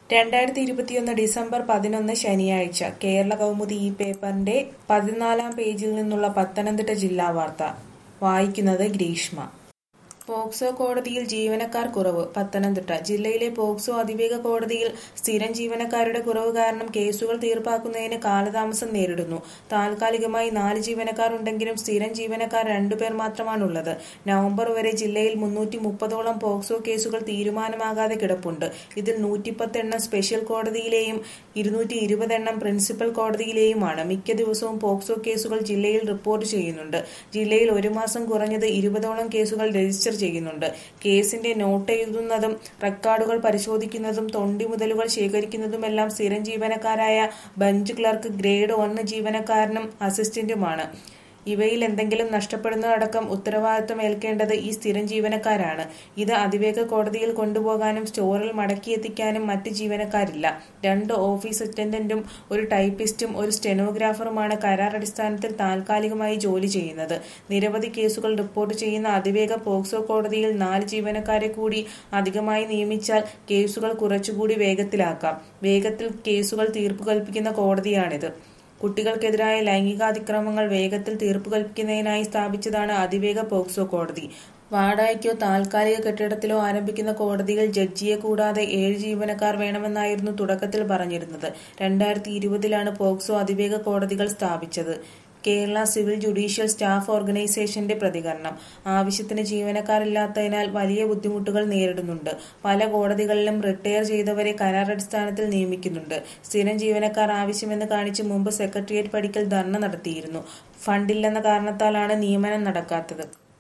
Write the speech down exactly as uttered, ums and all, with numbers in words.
രണ്ടായിരത്തി ഇരുപത്തിയൊന്ന് ഡിസംബർ പതിനൊന്ന് ശനിയാഴ്ച കേരള കൗമുദി ഈ പേപ്പറിന്റെ പതിനാലാം പേജിൽ നിന്നുള്ള പത്തനംതിട്ട ജില്ലാ വാർത്ത വായിക്കുന്നത് ഗ്രീഷ്മ. പോക്സോ കോടതിയിൽ ജീവനക്കാർ കുറവ്. പത്തനംതിട്ട ജില്ലയിലെ പോക്സോ അതിവേഗ കോടതിയിൽ സ്ഥിരം ജീവനക്കാരുടെ കുറവ് കാരണം കേസുകൾ തീർപ്പാക്കുന്നതിന് കാലതാമസം നേരിടുന്നു. താൽക്കാലികമായി നാല് ജീവനക്കാർ ഉണ്ടെങ്കിലും സ്ഥിരം ജീവനക്കാർ രണ്ടുപേർ മാത്രമാണുള്ളത്. നവംബർ വരെ ജില്ലയിൽ മുന്നൂറ്റി മുപ്പതോളം പോക്സോ കേസുകൾ തീരുമാനമാകാതെ കിടപ്പുണ്ട്. ഇതിൽ നൂറ്റിപ്പത്ത് എണ്ണം സ്പെഷ്യൽ കോടതിയിലെയും ഇരുന്നൂറ്റി ഇരുപത് എണ്ണം പ്രിൻസിപ്പൽ കോടതിയിലെയുമാണ്. മിക്ക ദിവസവും പോക്സോ കേസുകൾ ജില്ലയിൽ റിപ്പോർട്ട് ചെയ്യുന്നുണ്ട്. ജില്ലയിൽ ഒരു മാസം കുറഞ്ഞത് ഇരുപതോളം കേസുകൾ രജിസ്റ്റർ ചെയ്യുന്നുണ്ട്. കേസിന്റെ നോട്ട് എഴുതുന്നതും റെക്കോർഡുകൾ പരിശോധിക്കുന്നതും തൊണ്ടി മുതലുകൾ ശേഖരിക്കുന്നതുമെല്ലാം സ്ഥിരം ജീവനക്കാരായ ബെഞ്ച് ക്ലർക്ക്, ഗ്രേഡ് ഒന്ന് ജീവനക്കാരനും അസിസ്റ്റന്റുമാണ്. ഇവയിൽ എന്തെങ്കിലും നഷ്ടപ്പെടുന്നതടക്കം ഉത്തരവാദിത്തം ഏൽക്കേണ്ടത് ഈ സ്ഥിരം ജീവനക്കാരാണ്. ഇത് അതിവേഗ കോടതിയിൽ കൊണ്ടുപോകാനും സ്റ്റോറിൽ മടക്കിയെത്തിക്കാനും മറ്റ് ജീവനക്കാരില്ല. രണ്ട് ഓഫീസ് അറ്റൻഡന്റും ഒരു ടൈപ്പിസ്റ്റും ഒരു സ്റ്റെനോഗ്രാഫറുമാണ് കരാർ അടിസ്ഥാനത്തിൽ താൽക്കാലികമായി ജോലി ചെയ്യുന്നത്. നിരവധി കേസുകൾ റിപ്പോർട്ട് ചെയ്യുന്ന അതിവേഗ പോക്സോ കോടതിയിൽ നാല് ജീവനക്കാരെ കൂടി അധികമായി നിയമിച്ചാൽ കേസുകൾ കുറച്ചുകൂടി വേഗത്തിലാക്കാം. വേഗത്തിൽ കേസുകൾ തീർപ്പു കൽപ്പിക്കുന്ന കോടതിയാണിത്. കുട്ടികൾക്കെതിരായ ലൈംഗികാതിക്രമങ്ങൾ വേഗത്തിൽ തീർപ്പു കൽപ്പിക്കുന്നതിനായി സ്ഥാപിച്ചതാണ് അതിവേഗ പോക്സോ കോടതി. വാടകയ്ക്കോ താൽക്കാലിക കെട്ടിടത്തിലോ ആരംഭിക്കുന്ന കോടതിയിൽ ജഡ്ജിയെ കൂടാതെ ഏഴ് ജീവനക്കാർ വേണമെന്നായിരുന്നു തുടക്കത്തിൽ പറഞ്ഞിരുന്നത്. രണ്ടായിരത്തി ഇരുപതിലാണ് പോക്സോ അതിവേഗ കോടതികൾ സ്ഥാപിച്ചത്. കേരള സിവിൽ ജുഡീഷ്യൽ സ്റ്റാഫ് ഓർഗനൈസേഷന്റെ പ്രതികരണം: ആവശ്യത്തിന് ജീവനക്കാരില്ലാത്തതിനാൽ വലിയ ബുദ്ധിമുട്ടുകൾ നേരിടുന്നുണ്ട്. പല കോടതികളിലും റിട്ടയർ ചെയ്തവരെ കരാറടിസ്ഥാനത്തിൽ നിയമിക്കുന്നുണ്ട്. സ്ഥിരം ജീവനക്കാർ ആവശ്യമെന്ന് കാണിച്ച് മുമ്പ് സെക്രട്ടേറിയറ്റ് പടിക്കൽ ധർണ നടത്തിയിരുന്നു. ഫണ്ടില്ലെന്ന കാരണത്താലാണ് നിയമനം നടക്കാത്തത്.